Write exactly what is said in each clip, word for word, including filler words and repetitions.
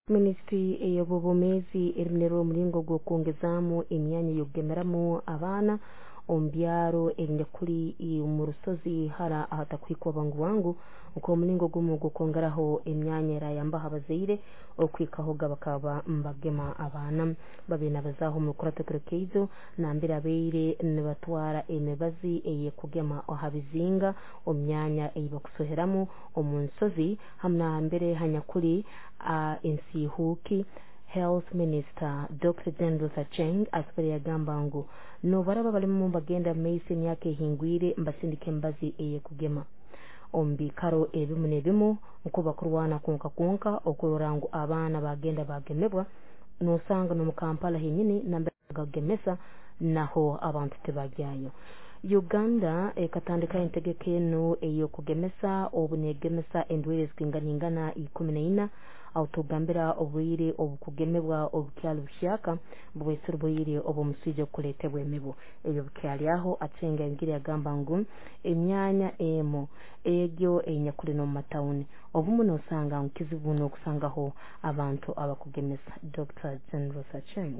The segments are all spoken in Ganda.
Ministry ey'obubomezi erimunero omulingo gw'okwongezamu emyanya y'okugemeramu abaana omu byaro ebinyakuri mu rusozi hara ahatakwikwa bangu wangu nk'omulingo gumu gw'okwongeraho emyanya erayambaho abazaire okwikaho gabakaba mbagema abaana babe nabazaho mu kuratekero keizo nambere abaire nibatwara emibazi ey'okugema aha bizinga omu myanya eyibakusoheramu omu nsozi hamwe mbere hanyakuri uh, ensihuki Health Minister Doctor General Sacheng asipere yagamba ngu no baraba bali mu bagenda meisi emyaka ehingwire mbasindike embazi eye kugema ombi karo ebimu nebimu nkuba kurwana konka konka okurora ngu abaana bagenda bagemebwa nosanga no mu Kampala hinyini nambagemesa naho abantu tebajyayo. Uganda ekatandika entegeke no eyo kugemesa obunegemesa endwere zikinganingana ikumi na ina autogambira obwire obukugemebwa obukyalo bushaka bwesuru bwire obumusije kuletebwa emibo ebyo bukyali aho acenga ingiri yagamba ngu emyanya emo egyo enyakuri no matawuni obumuno osanga nkizibu no kusangaho abantu abakugemesa. Doctor General Sacheng.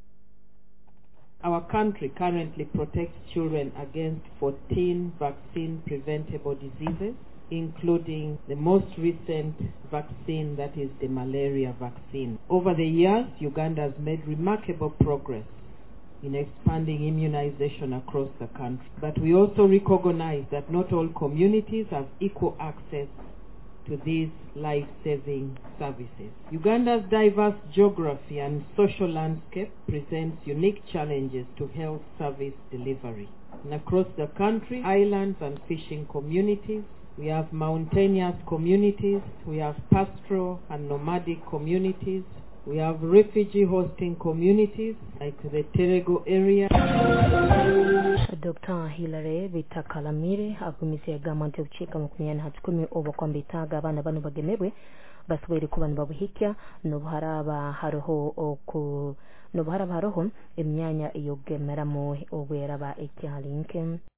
Our country currently protects children against fourteen vaccine preventable diseases, including the most recent vaccine, that is the malaria vaccine. Over the years, Uganda has made remarkable progress in expanding immunization across the country. But we also recognize that not all communities have equal access to these life-saving services. Uganda's diverse geography and social landscape presents unique challenges to health service delivery. And across the country, islands and fishing communities, we have mountainous communities, we have pastoral and nomadic communities, we have refugee hosting communities like the Terego area. Doctor Hilary Bitakalamire agumisi yagamba nti okukiika makumyabiri na kikumi obukwamba itaaga abaana bano bagemebwe basobole kuba nibabuhikya nobuharaba hariho oku nobuharaba hariho emyanya eyokugemeramu obweraba ekyalinke.